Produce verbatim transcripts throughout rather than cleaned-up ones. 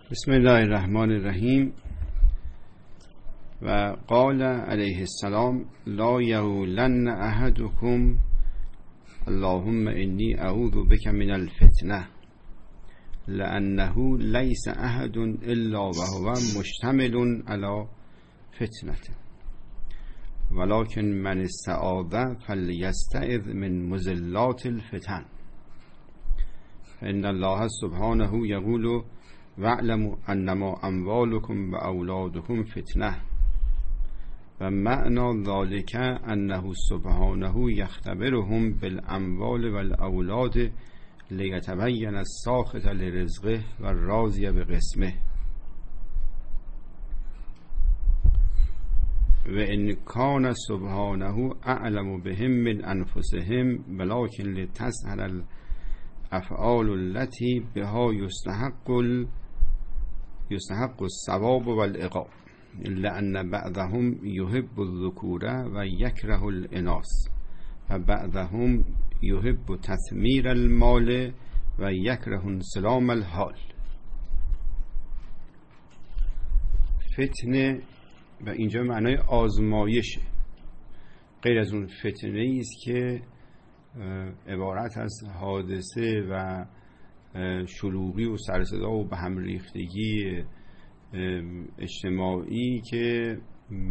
بسم الله الرحمن الرحیم. و قال علیه السلام لا یقولن احدکم اللهم انی اعوذ بک من الفتنه لانه لیس احد الا وهو مشتمل علی فتنه ولكن من استعاذ فلیستعذ من مضلات الفتن فان الله سبحانه یقول واعلموا انما اموالكم و اولادكم فتنه و معنی ذلك انه سبحانه یختبرهم بالاموال والاولاد لیتبین الساخط لرزقه و الراضی بقسمه و ان کان سبحانه اعلم بهم من انفسهم ولكن لتسهل الافعال التي بها يستحق ال يستحق الثواب والعقاب لأن بعضهم يحب الذكور ويكره الإناث وبعضهم يحب تثمير المال ويكره انسلام الحال. فتنه و اینجا معنای آزمایشه، غیر از اون فتنه است که عبارت از حادثه و شلوغی و سرصدا و به هم ریختگی اجتماعی که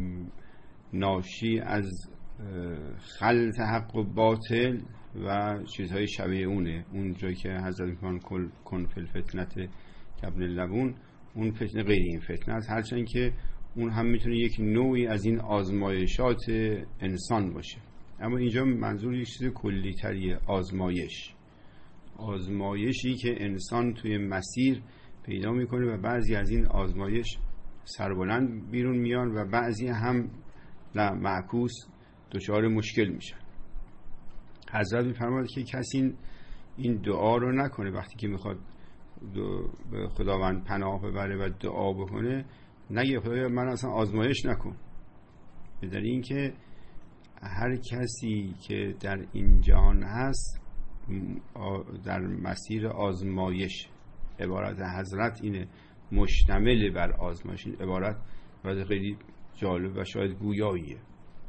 ناشی از خلط حق و باطل و چیزهای شبیه اونه. اون جایی که حضرت میگن کن فی الفتنه کابن اللبون، اون فتنه غیر این فتنه است، هرچند که اون هم میتونه یک نوعی از این آزمایشات انسان باشه. اما اینجا منظور یک چیز کلی تریه، آزمایش آزمایشی که انسان توی مسیر پیدا میکنه و بعضی از این آزمایش سربلند بیرون میان و بعضی هم معکوس دچار مشکل میشن. حضرت میفرماید که کسی این دعا رو نکنه وقتی که میخواد به خداوند پناه ببره و دعا بکنه، نگه خدایا من اصلا آزمایش نکن، به دلیل اینکه هر کسی که در این جهان هست در مسیر آزمایش. عبارت حضرت اینه، مشتمل بر آزمایش. این عبارت عبارت خیلی جالب و شاید گویاییه.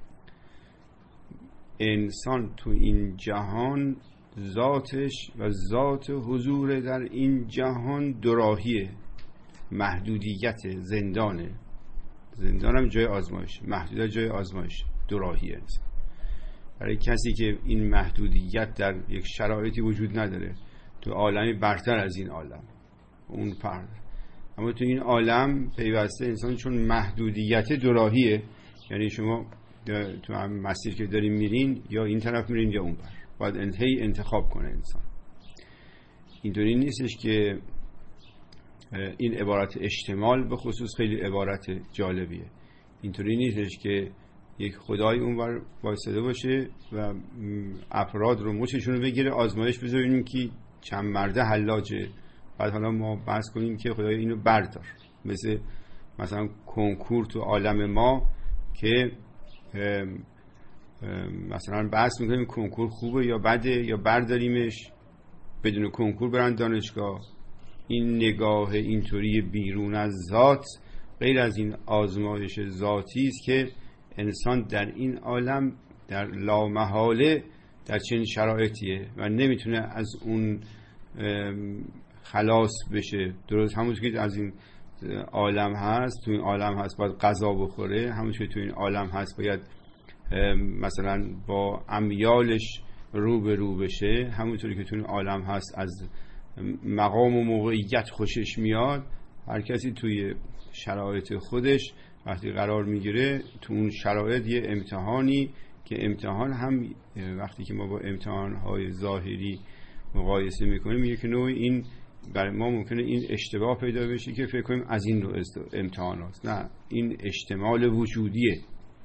انسان تو این جهان ذاتش و ذات حضور در این جهان دوراهیه، محدودیت، زندانه. زندان هم جای آزمایش، محدودیت جای آزمایش، دوراهیه انسان. برای کسی که این محدودیت در یک شرایطی وجود نداره، تو عالمی برتر از این عالم اون فرد، اما تو این عالم پیوسته انسان چون محدودیت دوراهیه، یعنی شما تو هم مسیر که دارین میرین یا این طرف میرین یا اون بر، باید انتهی انتخاب کنه انسان. اینطوری نیستش که این عبارت اشتمال به خصوص خیلی عبارت جالبیه. اینطوری نیستش که یک خدای اونور وایساده باشه و افراد رو مچشون رو بگیره آزمایش بذاریم که چند مرده حلاجه، بعد حالا ما بحث کنیم که خدای اینو بردار. مثل مثلا کنکور تو عالم ما که مثلا بحث میکنیم کنکور خوبه یا بده یا برداریمش، بدون کنکور برن دانشگاه. این نگاه اینطوری بیرون از ذات غیر از این آزمایش ذاتی است که انسان در این عالم در لامحاله در چنین شرایطیه و نمیتونه از اون خلاص بشه. درست همونطور که از این عالم هست، تو این عالم هست باید غذا بخوره، همونطور که تو این عالم هست باید مثلا با امیالش رو به رو بشه، همونطوری که تو این عالم هست از مقام و موقعیت خوشش میاد. هر کسی توی شرایط خودش وقتی قرار میگیره تو اون شرایط یه امتحانی، که امتحان هم وقتی که ما با امتحانهای ظاهری مقایسه میکنیم یک نوع این برای ما ممکنه این اشتباه پیدا بشه که فکر کنیم از این نوع امتحان هست. نه، این اشتمال وجودیه.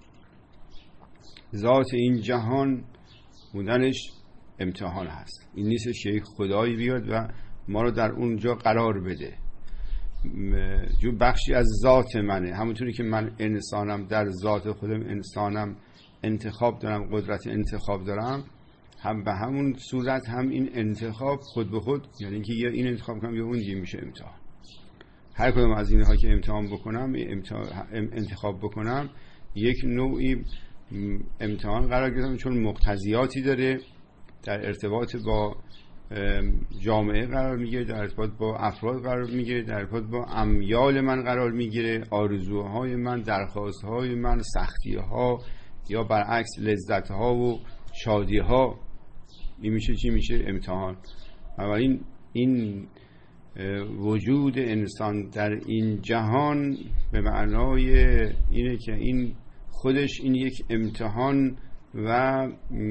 ذات این جهان بودنش امتحان هست. این نیستش که یک خدایی بیاد و ما رو در اونجا قرار بده. جو بخشی از ذات منه، همونطوری که من انسانم، در ذات خودم انسانم، انتخاب دارم، قدرت انتخاب دارم، هم به همون صورت هم این انتخاب خود به خود، یعنی که یا این انتخاب کنم یا اون دیگه میشه امتحان. هر کدوم از اینها که امتحان بکنم انتخاب بکنم یک نوعی امتحان قرار گرفتم، چون مقتضیاتی داره، در ارتباط با جامعه قرار میگیره، در ارتباط با افراد قرار میگیره، در ارتباط با امیال من قرار میگیره، آرزوهای من، درخواستهای من، سختیها یا برعکس لذتها و شادیها. این میشه چی؟ میشه امتحان. بنابراین این وجود انسان در این جهان به معنای اینه که این خودش این یک امتحان و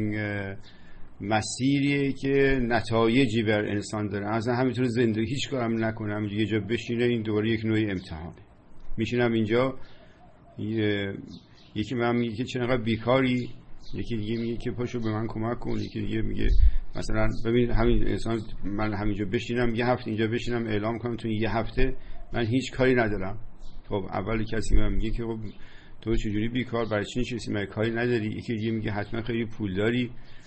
مسیریه که نتایجی بر انسان داره. اصلا همینطور زندگی هیچ کارم نکنم یه جا بشینه، این دوباره یک نوعی امتحانه. میشینم اینجا، یکی من میگه که چرا بیکاری، یکی دیگه میگه که پاشو به من کمک کن، یکی دیگه میگه مثلا ببین همین انسان، من همینجا بشینم یه هفته اینجا بشینم اعلام کنم تو یه هفته من هیچ کاری ندارم. خب اول کسی من میگه که خب تو چجوری بیکار، برای چی نشستی، مگه کاری نداری؟ یکی دیگه میگه حتما خیلی پول داری،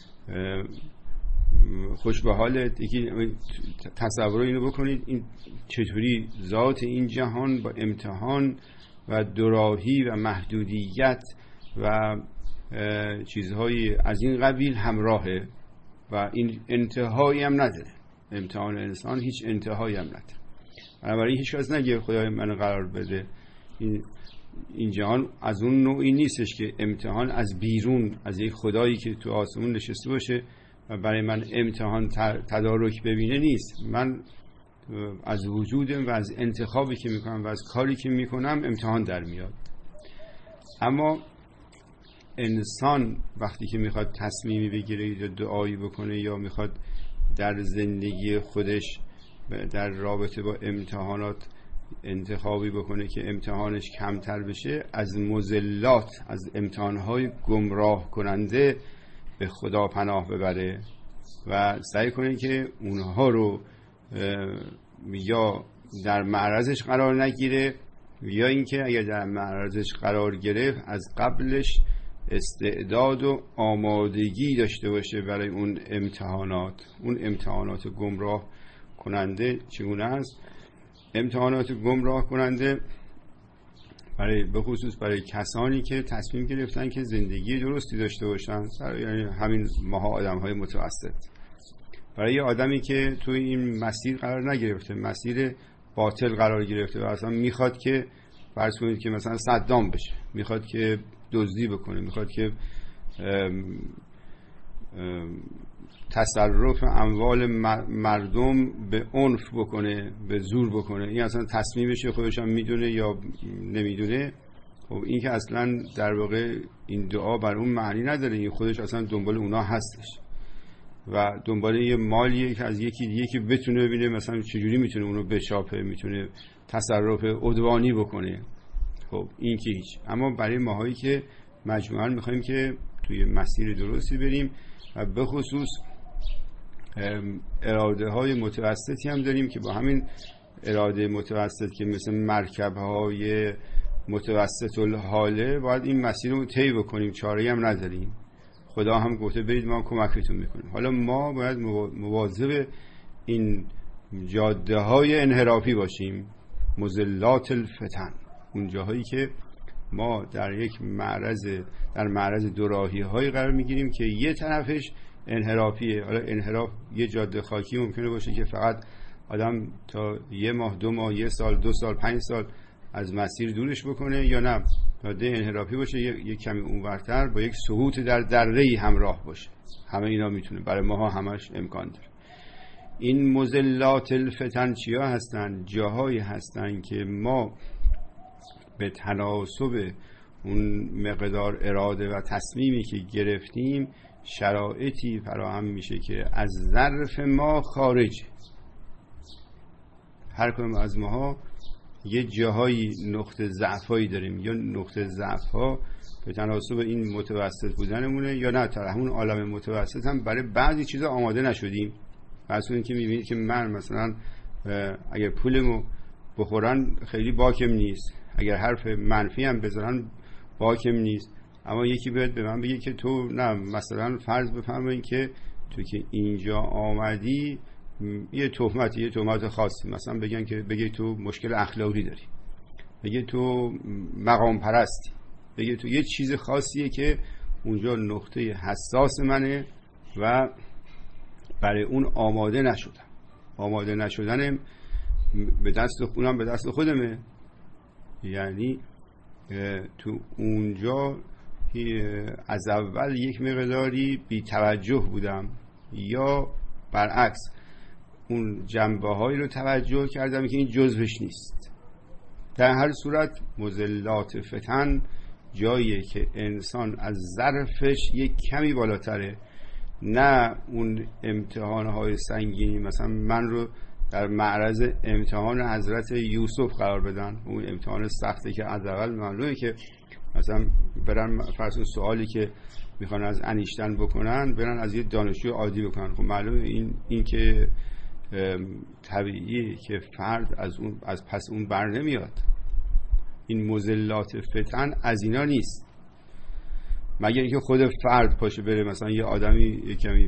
خوش به حالت. یکی تصور اینو بکنید این چطوری ذات این جهان با امتحان و دوراهی و محدودیت و چیزهای از این قبیل همراهه و این انتهایی هم نداره. امتحان انسان هیچ انتهایی هم نداره. بنابراین هیچ کس نگه خدای من قرار بده. این این جهان از اون نوعی نیستش که امتحان از بیرون، از یک خدایی که تو آسمون نشسته باشه و برای من امتحان تدارک ببینه نیست. من از وجودم و از انتخابی که میکنم و از کاری که میکنم امتحان در میاد. اما انسان وقتی که میخواد تصمیمی بگیره یا دعایی بکنه یا میخواد در زندگی خودش در رابطه با امتحانات انتخابی بکنه که امتحانش کمتر بشه، از مضلات، از امتحانهای گمراه کننده به خدا پناه ببره و سعی کنه که اونها رو یا در معرضش قرار نگیره یا اینکه اگر در معرضش قرار گرفت از قبلش استعداد و آمادگی داشته باشه برای اون امتحانات. اون امتحانات گمراه کننده چگونه است؟ امتحانات گمراه کننده برای به خصوص برای کسانی که تصمیم گرفتن که زندگی درستی داشته باشن، یعنی همین ماها آدم‌های متوسط. برای یه آدمی که توی این مسیر قرار نگرفته، مسیر باطل قرار گرفته و اصلا میخواد که فرض کنید که مثلا صدام بشه، میخواد که دزدی بکنه، میخواد که ام ام تصرف اموال مردم به عنف بکنه، به زور بکنه. این اصلا تصمیمشه، خودش هم میدونه یا نمیدونه. خب این که اصلا در واقع این دعا بر اون معنی نداره، این خودش اصلا دنبال اونا هستش و دنبال یه مالیه که از یکی دیگه که بتونه ببینه مثلا چجوری میتونه اونو بچاپه، میتونه تصرف عدوانی بکنه. خب این که هیچ. اما برای ماهایی که مجموعاً میخوایم که توی مسیر درستی بریم و به خصوص اراده های متوسطی هم داریم که با همین اراده متوسط که مثل مرکب های متوسط الحاله باید این مسیر رو طی بکنیم، چاره‌ای هم نداریم. خدا هم گفته برید ما کمکتون میکنیم. حالا ما باید مواظب این جاده های انحرافی باشیم، مضلات الفتن، اون جاهایی که ما در یک معرض در معرض دوراهی های قرار میگیریم که یه طرفش انحرافیه. حالا انحراف یه جاده خاکی ممکنه باشه که فقط آدم تا یه ماه، دو ماه، یه سال، دو سال، پنج سال از مسیر دورش بکنه، یا نه جاده انحرافی باشه یه, یه کمی اونورتر با یک سقوط در دره‌ای همراه باشه. همه اینا میتونه برای ماها همش امکان داره. این مضلات الفتن چیا هستن؟ جاهایی هستن که ما به تناسب اون مقدار اراده و تصمیمی که گرفتیم شرایطی فراهم میشه که از ظرف ما خارجه. هر کدوم از ماها یه جاهایی نقطه ضعفایی داریم، یا نقطه ضعف‌ها به تناسب این متوسط بودنمونه یا نه تا همون عالم متوسط هم برای بعضی چیزا آماده نشدیم. واسه اینکه میبینید که من مثلا اگر پولمو بخورن خیلی باکم نیست، اگر حرف منفی هم بزنن باکم نیست. اما یکی بیاد به من بگه که تو نه مثلا فرض بفرمایید که تو که اینجا آمدی یه تهمت یه تهمت خاصی، مثلا بگن که بگی تو مشکل اخلاقی داری، بگی تو مقام پرستی، بگی تو یه چیز خاصیه که اونجا نقطه حساس منه و برای اون آماده نشدم. آماده نشدنم به دست اونم به دست خودمه، یعنی تو اونجا از اول یک مقداری بی توجه بودم یا برعکس اون جنبه هایی رو توجه کردم که این جزوش نیست. در هر صورت مضلات فتن جاییه که انسان از ظرفش یک کمی بالاتره، نه اون امتحانهای سنگینی مثلا من رو در معرض امتحان حضرت یوسف قرار بدن، اون امتحان سخته که از اول معلومه که مثلا برن فرض سوالی که میخوان از انیشتن بکنن برن از یه دانشجو عادی بکنن. خب معلومه این این که طبیعیه که فرد از اون از پس اون بر نمیاد. این مضلات فتن از اینا نیست، مگر اینکه خود فرد پاشه بره مثلا یه آدمی یه کمی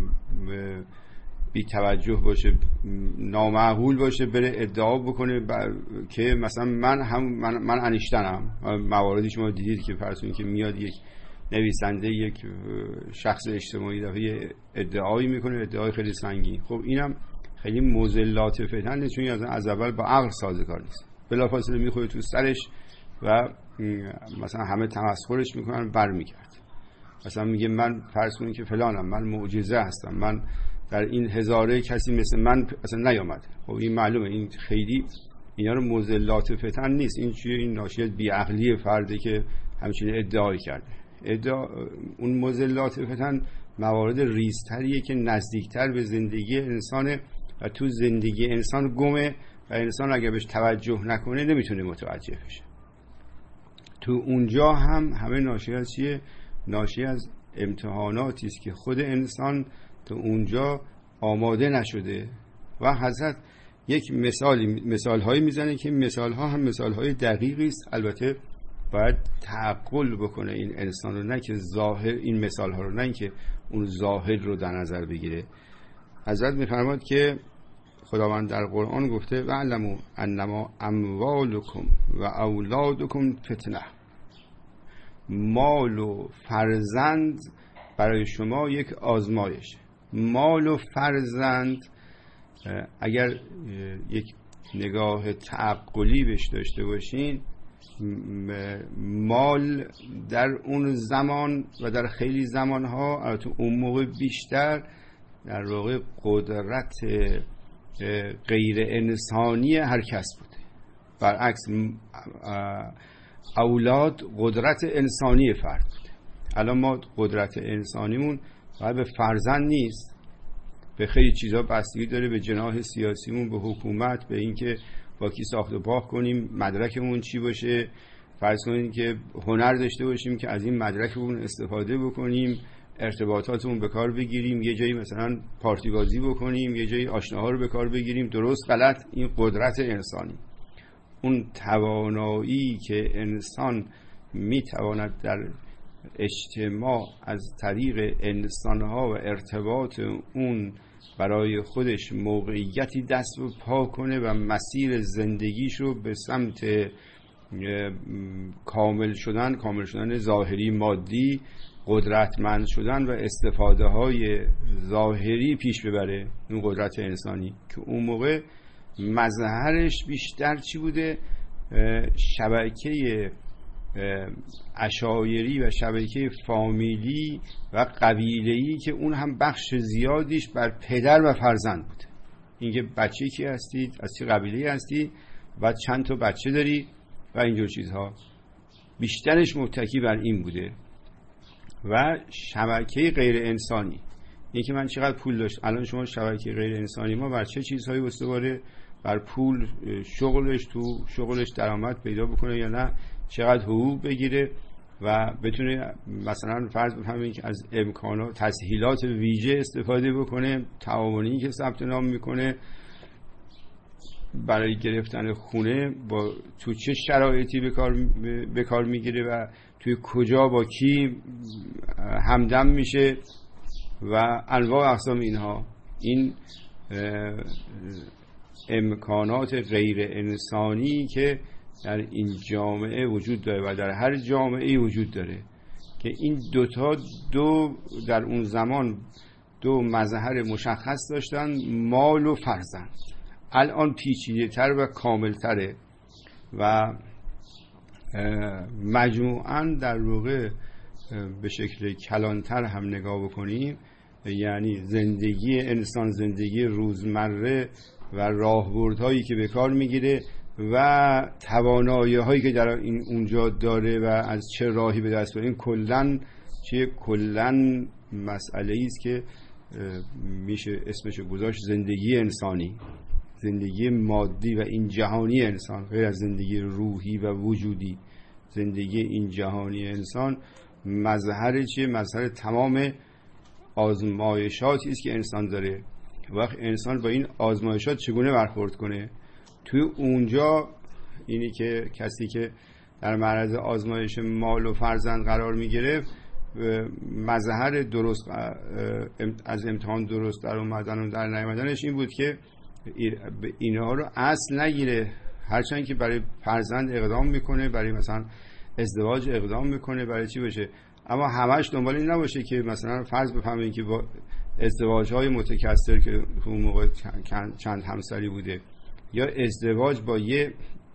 بی توجه باشه، نامعقول باشه، بره ادعا بکنه که مثلا من هم من, من انیشتنم. مواردی شما دیدید که فرض که میاد یک نویسنده یک شخص اجتماعی دفعه ادعایی میکنه، ادعای خیلی سنگین. خب اینم خیلی مضلات فتن نیست، چون از اول با عقل سازگار نیست، بلافاصله میخوره تو سرش و مثلا همه تمسخرش میکنن برمیگرد. مثلا میگه من فرض کنید که فلانم، من معجزه هستم، من در این هزاره کسی مثل من اصلا نیامده. خب این معلومه این خیلی اینا رو مضلات فتن نیست. این چیه؟ این ناشی از بیعقلی فرده که همچین ادعای کرده. ادعا اون مضلات فتن موارد ریزتریه که نزدیکتر به زندگی انسانه و تو زندگی انسان گمه و انسان اگه بهش توجه نکنه نمیتونه متوجه بشه. تو اونجا هم همه ناشی از چیه؟ ناشی از امتحاناتی است که خود انسان تو اونجا آماده نشده. و حضرت یک مثالی مثال هایی میزنه که مثال ها هم مثال های دقیقی است. البته باید تعقل بکنه این انسان رو، نه که ظاهر این مثال ها رو، نه اینکه اون ظاهر رو در نظر بگیره. حضرت میفرماد که خداوند در قرآن گفته وَاعْلَمُوا أَنَّمَا أَمْوَالُكُمْ و اولادکم فتنه. مال و فرزند برای شما یک آزمایش. مال و فرزند اگر یک نگاه تعقلی بهش داشته باشین، مال در اون زمان و در خیلی زمانها البته اون موقع بیشتر در واقع قدرت غیر انسانی هر کس بوده. برعکس اولاد قدرت انسانی فرد بوده. الان ما قدرت انسانیمون باید به فرزند نیست، به خیلی چیزا بستگی داره، به جناح سیاسیمون، به حکومت، به اینکه با کی ساخت و پاک کنیم، مدرکمون چی باشه، فرض کنیم که هنر داشته باشیم که از این مدرکمون استفاده بکنیم، ارتباطاتمون به کار بگیریم، یه جایی مثلا پارتی بازی بکنیم، یه جایی آشناها رو به کار بگیریم. درست غلط این قدرت انسانی، اون توانایی که انسان میتواند در اجتماع از طریق انسانها و ارتباط اون برای خودش موقعیتی دست و پا کنه و مسیر زندگیش رو به سمت کامل شدن کامل شدن ظاهری مادی، قدرتمند شدن و استفاده های ظاهری پیش ببره. اون قدرت انسانی که اون موقع مظهرش بیشتر چی بوده؟ شبکه عشایری و شبکه فامیلی و قبیله‌ای که اون هم بخش زیادیش بر پدر و فرزند بوده. اینکه بچه کی هستید، از چه قبیله‌ای هستی و چند تا بچه داری و اینجور چیزها، بیشترش متکی بر این بوده. و شبکه غیر انسانی، اینکه من چقدر پول داشت. الان شما شبکه غیر انسانی ما بر چه چیزهایی استواره؟ بر پول، شغلش، تو شغلش درآمد پیدا بکنه یا نه، چقدر حقوق بگیره و بتونه مثلا فرض بفهمید که از امکانات تسهیلات ویژه استفاده بکنه، تعاونی که ثبت نام میکنه برای گرفتن خونه با تو چه شرایطی به کار به کار میگیره و توی کجا با کی همدم میشه و انواع اقسام اینها. این امکانات غیر انسانی که در این جامعه وجود داره و در هر جامعه وجود داره که این دوتا دو در اون زمان دو مظهر مشخص داشتن، مال و فرزند. الان پیچیده تر و کامل تره و مجموعاً در واقع به شکل کلانتر هم نگاه بکنیم، یعنی زندگی انسان، زندگی روزمره و راهبردهایی که به کار میگیره و توانایی هایی که در این اونجا داره و از چه راهی به دست بیاره، این کلن چه کلن مسئله است که میشه اسمشو گذاشت زندگی انسانی، زندگی مادی و این جهانی انسان، غیر از زندگی روحی و وجودی. زندگی این جهانی انسان مظهر چیه؟ مظهر تمام آزمایشاتی است که انسان داره. وقت انسان با این آزمایشات چگونه برخورد کنه، توی اونجا اینی که کسی که در معرض آزمایش مال و فرزند قرار میگیره، مظهر درست از امتحان درست در اومدن و در نیامدنش این بود که اینها رو اصل نگیره، هرچند که برای فرزند اقدام میکنه، برای مثلا ازدواج اقدام میکنه، برای چی بشه، اما همش دنبال این نباشه که مثلا فرض بفهمین که با ازدواج های متکثر که اون موقع چند همسری بوده، یا ازدواج با یه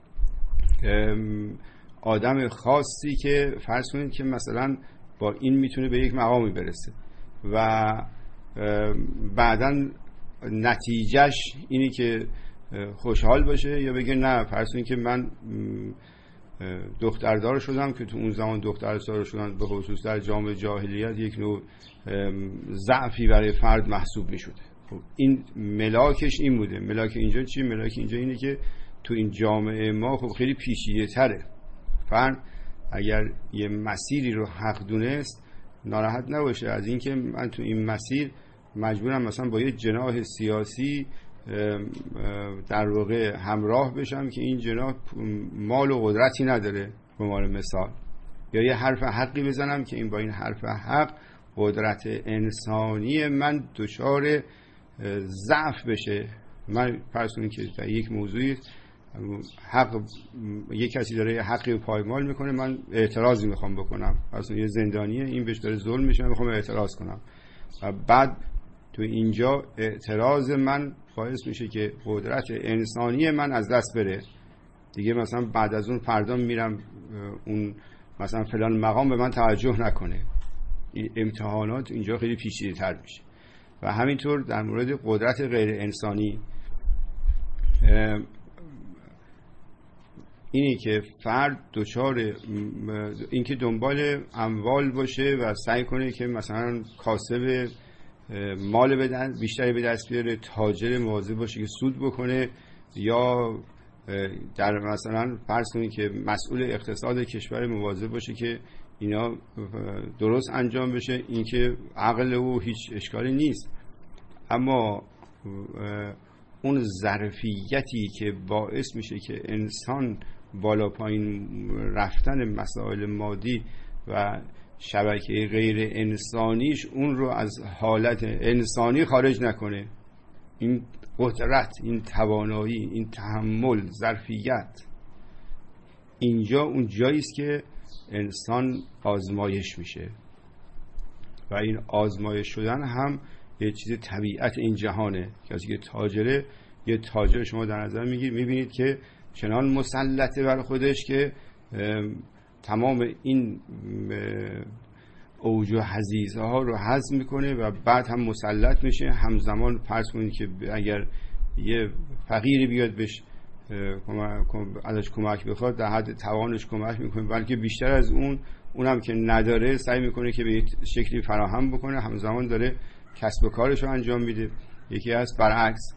آدم خاصی که فرض کنید که مثلا با این میتونه به یک مقامی برسه و بعداً نتیجهش اینی که خوشحال باشه، یا بگه نه فرض کنید که من دختردار شدم، که تو اون زمان دختردار شدن به خصوص در جامعه جاهلیت یک نوع ضعفی برای فرد محسوب می شده. خب این ملاکش این بوده. ملاک اینجا چی؟ ملاک اینجا اینه که تو این جامعه ما خب خیلی پیچیده تره. فرد اگر یه مسیری رو حق دونست ناراحت نباشه از اینکه من تو این مسیر مجبورم مثلا با یه جناح سیاسی در واقع همراه بشم که این جناح مال و قدرتی نداره به عنوان مثال، یا یه حرف حقی بزنم که این با این حرف حق قدرت انسانی من دچار ضعف بشه. من فرض کنید که در یک موضوعی حق یک کسی داره یه حقی پایمال میکنه، من اعتراضی میخوام بکنم، اصلا یه زندانیه این بهش داره ظلم میشه، من میخوام اعتراض کنم و بعد تو اینجا اعتراض من باعث میشه که قدرت انسانی من از دست بره دیگه. مثلا بعد از اون فردا میرم اون مثلا فلان مقام به من توجه نکنه. این امتحانات اینجا خیلی پیچیده تر میشه. و همینطور در مورد قدرت غیر انسانی، اینی که فرد دچار این که دنبال اموال باشه و سعی کنه که مثلا کاسب مال بدن بیشتری به دست بیاره، تاجر مواظب باشه که سود بکنه، یا در مثلا فرض کنید که مسئول اقتصاد کشور مواظب باشه که اینا درست انجام بشه. این که عقل و هیچ اشکالی نیست، اما اون ظرفیتی که باعث میشه که انسان بالا پایین رفتن مسائل مادی و شبکه غیر انسانیش اون رو از حالت انسانی خارج نکنه، این قدرت، این توانایی، این تحمل، ظرفیت، اینجا اون جایی است که انسان آزمایش میشه و این آزمایش شدن هم یه چیز طبیعت این جهانه. کسی که تاجره، یه تاجر شما در نظر میگیرید میبینید که چنان مسلطه بر خودش که تمام این اوج و حضیضها رو هضم میکنه و بعد هم مسلط میشه. همزمان فرض کنید که اگر یه فقیری بیاد بهش ازش کمک بخواد در حد توانش کمک میکنه، بلکه بیشتر از اون، اونم که نداره سعی میکنه که به شکلی فراهم بکنه، همزمان داره کسب و کارش رو انجام میده. یکی از برعکس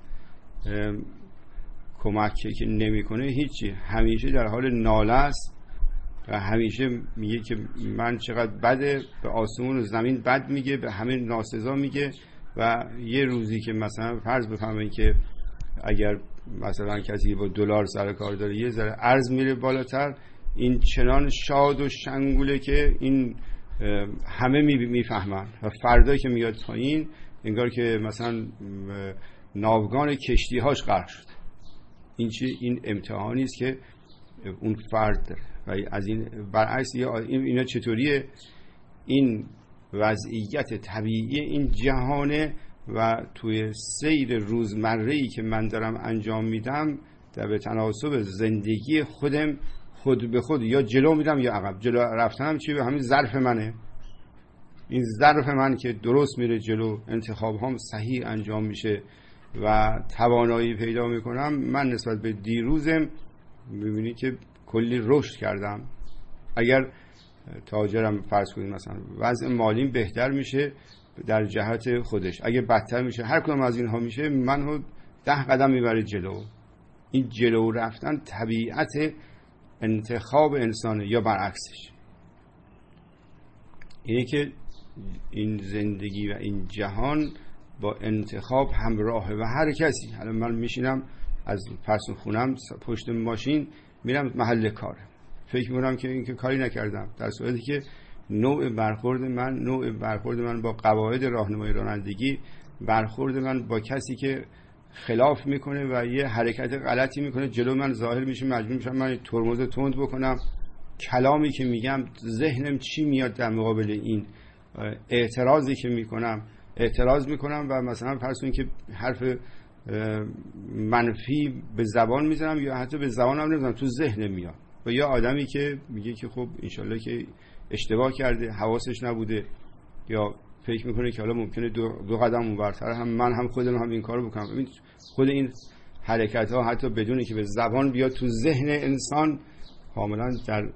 کمک که نمیکنه هیچی، همیشه در حال ناله است و همیشه میگه که من چقدر بده، به آسمون و زمین بد میگه، به همه ناسزا میگه. و یه روزی که مثلا فرض بفهمین که اگر مثلا کسی با دلار سر کار داره یه ذره ارز میره بالاتر، این چنان شاد و شنگوله که این همه میفهمن و فردا که میاد پایین انگار که مثلا ناوگان کشتی‌هاش غرق شد. این چی؟ این امتحانی است که اون فرد داره. و از این برعکس اینا چطوریه؟ این وضعیت طبیعی این جهانه و توی سیر روزمره‌ای که من دارم انجام میدم در به تناسب زندگی خودم خود به خود یا جلو میدم یا عقب. جلو رفتنم چی؟ به همین ظرف منه. این ظرف من که درست میره جلو، انتخاب هم صحیح انجام میشه و توانایی پیدا میکنم، من نسبت به دیروزم ببینی که کلی رشد کردم. اگر تاجرم فرض کنید مثلا وضع مالیم بهتر میشه در جهت خودش، اگه بدتر میشه، هر کدوم از اینها میشه، منو ده قدم میبره جلو. این جلو رفتن طبیعت انتخاب انسانه یا برعکسش. اینه که این زندگی و این جهان با انتخاب همراهه و هر کسی. حالا من میشینم از پرسون خونم پشت ماشین میرم محل کارم، فکر میکنم که این که کاری نکردم، در صورتی که نوع برخورد من نوع برخورد من با قواعد راهنمای رانندگی، برخورد من با کسی که خلاف میکنه و یه حرکت غلطی میکنه جلو من ظاهر میشه، مجبور میشم من ترمز تند بکنم. کلامی که میگم ذهنم چی میاد در مقابل این اعتراضی که میکنم اعتراض میکنم و مثلا فرض کنید که حرف منفی به زبان میزنم یا حتی به زبانم نمیزنم، تو ذهنم میاد. و یا آدمی که میگه که خب انشالله که اشتباه کرده، حواسش نبوده، یا فکر میکنه که حالا ممکنه دو, دو قدم اونورتر هم من هم خودم هم این کارو بکنم. ببین خود این حرکت ها حتی بدونی که به زبان بیاد تو ذهن انسان کاملا در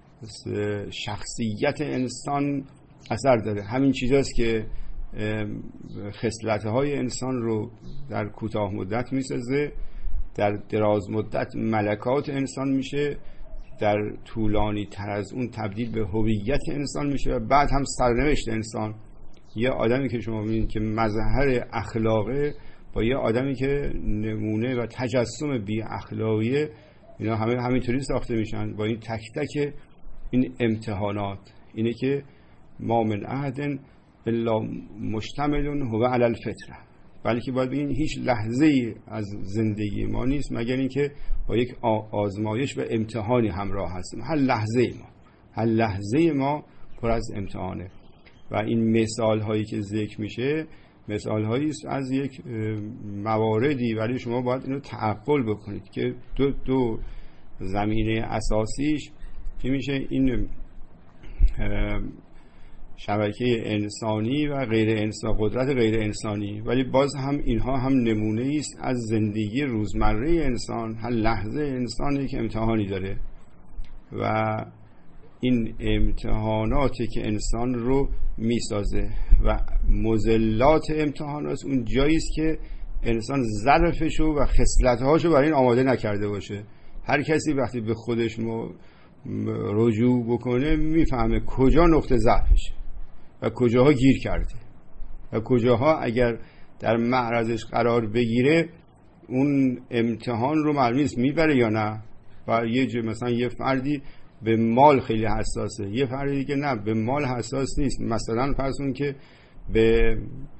شخصیت انسان اثر داره. همین چیزاست که خصلت‌های انسان رو در کوتاه مدت میسازه، در دراز مدت ملکات انسان میشه، در طولانی تر از اون تبدیل به هویت انسان میشه و بعد هم سرنوشت انسان. یه آدمی که شما میبینید که مظهر اخلاقه با یه آدمی که نمونه و تجسم بی اخلاقیه، اینا همه همینطوری ساخته میشن با این تک تک این امتحانات. اینه که ما من احد الا مشتمل هو علی الفطره، بلکه باید بگین هیچ لحظه ای از زندگی ما نیست مگر اینکه با یک آزمایش و امتحانی همراه هستیم. هر لحظه ما هر لحظه ما پر از امتحانه و این مثال هایی که ذکر میشه مثال هایی است از یک مواردی، ولی شما باید اینو تعقل بکنید که دو دو زمینه اساسیش که میشه این شبکه انسانی و غیر انسان، قدرت غیر انسانی. ولی باز هم اینها هم نمونه است از زندگی روزمره انسان. هر لحظه انسانی که امتحانی داره و این امتحاناتی که انسان رو میسازه و مذلات امتحانات اون جایی است که انسان ظرفشو و خصلت‌هاشو برای این آماده نکرده باشه. هر کسی وقتی به خودش رجوع بکنه میفهمه کجا نقطه ضعفشه و کجاها گیر کرده و کجاها اگر در معرضش قرار بگیره اون امتحان رو معلوم نیست میبره یا نه. و یه جو مثلا یه فردی به مال خیلی حساسه، یه فردی دیگه نه به مال حساس نیست، مثلا فرض کن که به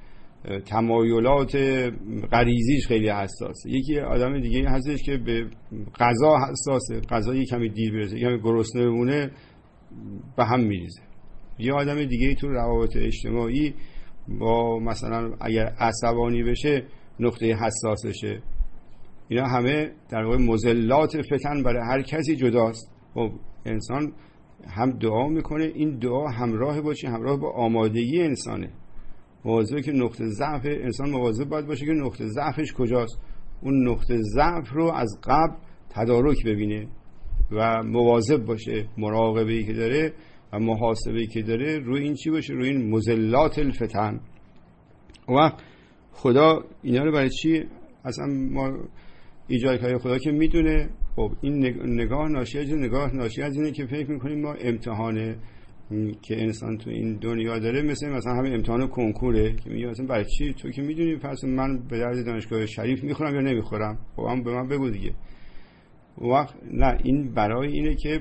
تمایلات غریزیش خیلی حساسه. یکی آدم دیگه هستش که به غذا حساسه، غذا یه کمی دیر برسه، یه کمی گرسنه بمونه به هم میریزه. یه آدم دیگه تو روابط اجتماعی با مثلا اگر عصبانی بشه نقطه حساسشه. اینا همه در واقع مذلات فتن برای هر کسی جداست. خب انسان هم دعا میکنه، این دعا همراه باشه، همراه با آمادگی انسانه. مواظبه که نقطه ضعف انسان مواظب باید باشه که نقطه ضعفش کجاست، اون نقطه ضعف رو از قبل تدارک ببینه و مواظب باشه. مراقبه‌ای که داره و محاسبه‌ای که داره روی این چی باشه؟ روی این مذلات الفتن. و خدا اینا رو برای چی اصلا ما ایجاد کرده؟ خدا که میدونه. خب این نگاه ناشی از نگاه ناشی از اینه که فکر میکنیم ما امتحانه که انسان تو این دنیا داره مثل مثلا همین امتحان کنکوره که میگه مثلا برای چی؟ تو که میدونی پس من به درد دانشگاه شریف میخورم یا نمیخورم. خب هم به من بگو دیگه. وقت نه، این برای اینه که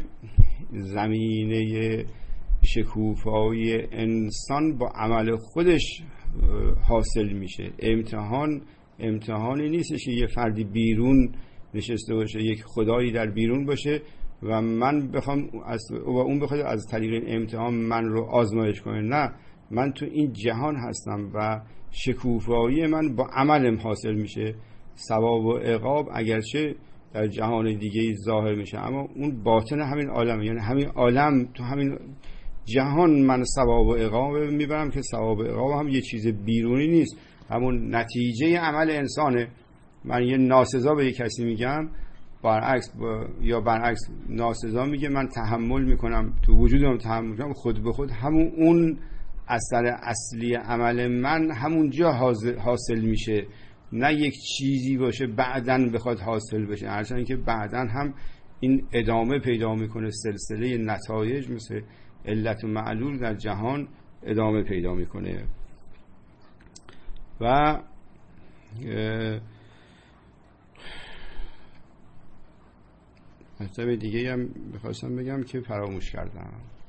زمینه شکوفایی انسان با عمل خودش حاصل میشه. امتحان امتحانی نیستش که یه فردی بیرون نشسته باشه، یک خدایی در بیرون باشه و من بخوام از و اون بخواد از طریق این امتحان من رو آزمایش کنه. نه، من تو این جهان هستم و شکوفایی من با عملم حاصل میشه. ثواب و عقاب اگرچه در جهان دیگه ظاهر میشه، اما اون باطن همین عالمه. یعنی همین عالم تو همین جهان من ثواب و عقاب میبرم که ثواب و عقاب هم یه چیز بیرونی نیست، همون نتیجه عمل انسانه. من یه ناسزا به یه کسی میگم، برعکس با... یا برعکس ناسزا میگه من تحمل میکنم، تو وجودم تحمل میکنم، خود به خود همون اون اثر اصلی عمل من همونجا حاصل میشه، نه یک چیزی باشه بعدن بخواد حاصل بشه. هرچند که بعدن هم این ادامه پیدا میکنه، سلسله نتایج مثل علت و معلول در جهان ادامه پیدا میکنه. و مطلب دیگه هم بخواستم بگم که فراموش کردم.